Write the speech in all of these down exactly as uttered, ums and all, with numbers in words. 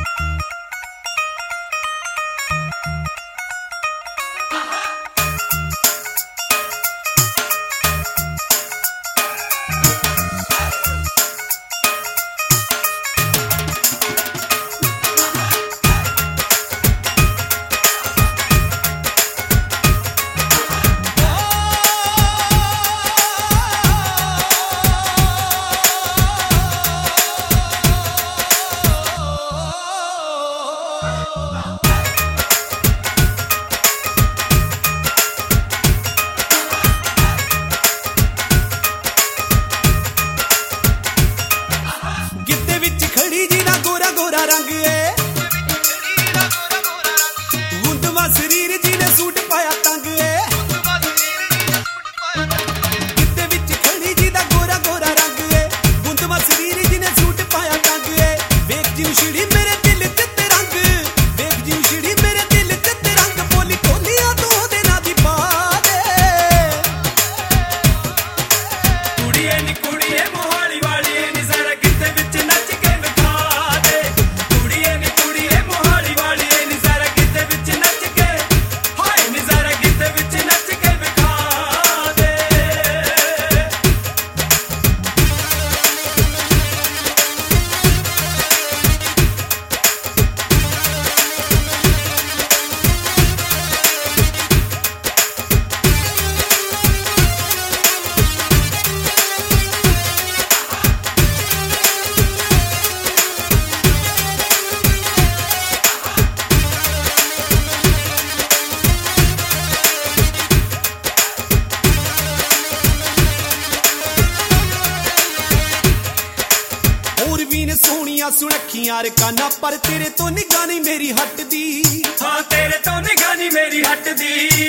सुनखियां रकाना पर तेरे तो निगाह नहीं मेरी हटदी। हाँ तेरे तो निगाह नहीं मेरी हटदी,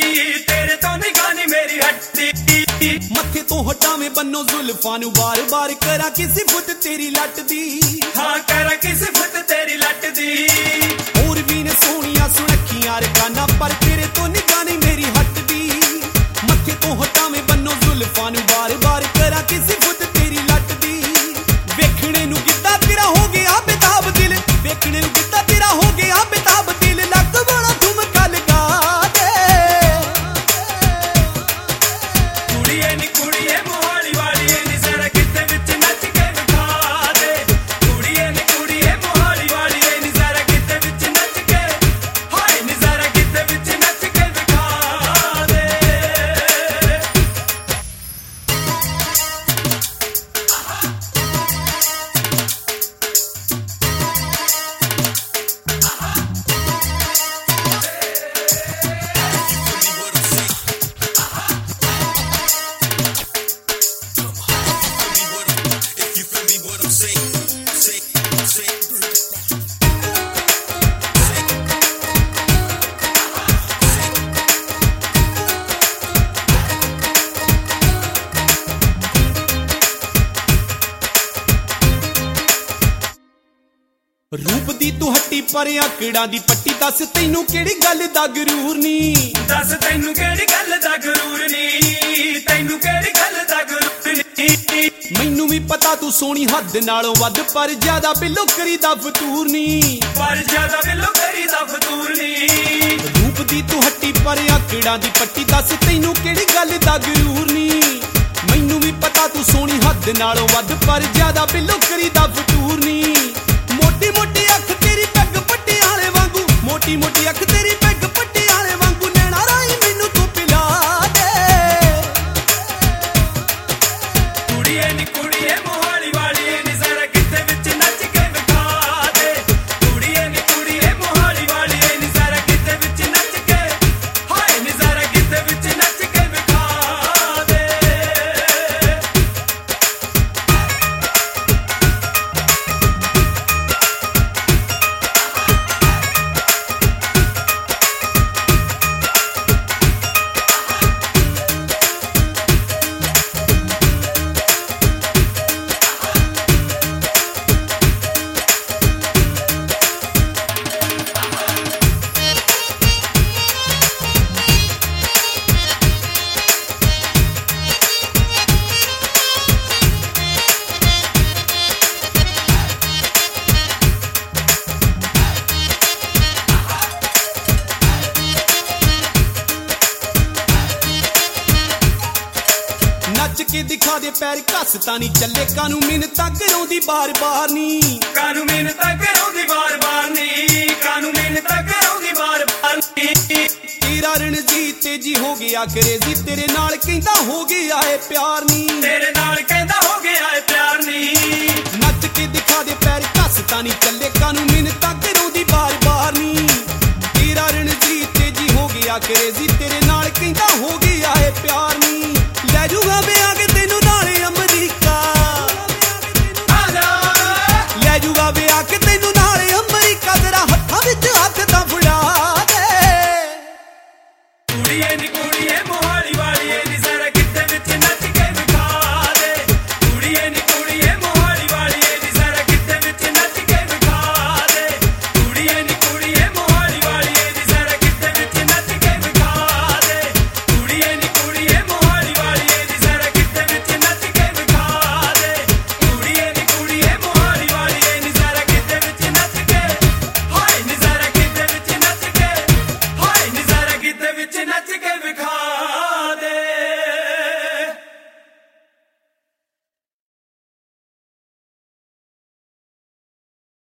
तेरे तो निगाह नहीं मेरी हटदी। मथे तो हटावे बन्नो जुल्फां नू बार बार करा किसी फुट तेरी लट दी। हाँ करा किसी फुट तेरी लट दी। और भी ने सोनिया सुनखियां रकाना पर तेरे तो निगाह नहीं मेरी हटदी। मथे तो हटावे बन्नो जुल्फां नू बार बार करा किसी फुट तेरी लट दी। वेखणे नू किता तेरा हो गया बेताब दिल, वेखणे नू किता तेरा हो गया बेताब दिल। लग बड़ा ठुमका लगा दे कुड़िए नी कुड़िए मोहाली वाली नी जरा किते विच नच के विखा दे। कुड़िए नी कुड़िए मोहाली वाली नी जरा किते विच नच के, हाय नी जरा किते विच नच के विखा दे। रूप दी तू हट्टी पर आकड़ा दी पट्टी। दस तैनू केड़ी गल दा गरूर नी, दस तैनू केड़ी गल दा गरूर नी, तैनू केड़ी गल दा गरूर नी। मैनू भी पता तू सोनी हद नालों वध पर ज्यादा बिलो करी दा फतूर नी, पर ज्यादा बिलो करी दा फतूर नी। रूप दी तू हट्टी पर आकड़ा दी पट्टी। दस तैनू केड़ी गल दा गरूर नी। मैनू भी पता तू सोनी हद नालों वध पर ज्यादा बिलो करी दा फतूर नी। मोटी मोटी अख तेरी पैग पटियाले वांगू, मोटी मोटी अख तेरी पैग पटियाले वांगू। नैना राई मैनू तू पिला दे कुड़िए नी कुड़िए मोहाली वाली नी जरा किते विच नच के विखा दे। कुड़िए नी कुड़िए मोहाली वाली नी जरा किते विच नच के, हाय नी जरा किते विच नच के विखा दे। ਦੇ ਪੈਰ ਘੱਸ ਤਾਂ ਨਹੀਂ ਚੱਲੇ ਕਾਨੂੰ ਮਿੰਨਤਾਂ ਕਰਾਉਂਦੀ ਬਾਰ-ਬਾਰ ਨੀ ਕਾਨੂੰ ਮਿੰਨਤਾਂ ਕਰਾਉਂਦੀ ਬਾਰ-ਬਾਰ ਨੀ ਕਾਨੂੰ ਮਿੰਨਤਾਂ ਕਰਾਉਂਦੀ ਬਾਰ-ਬਾਰ ਨੀ ਤੇਰਾ ਰਣਜੀਤ ਤੇ ਜੀ ਹੋ ਗਿਆ ਕਰੇਜ਼ੀ ਤੇਰੇ ਨਾਲ ਕਹਿੰਦਾ ਹੋ ਗਿਆ ਏ ਪਿਆਰ ਨੀ ਤੇਰੇ ਨਾਲ ਕਹਿੰਦਾ ਹੋ ਗਿਆ ਏ ਪਿਆਰ ਨੀ ਨੱਚ ਕੇ ਦਿਖਾ ਦੇ ਪੈਰ ਘੱਸ ਤਾਂ ਨਹੀਂ ਚੱਲੇ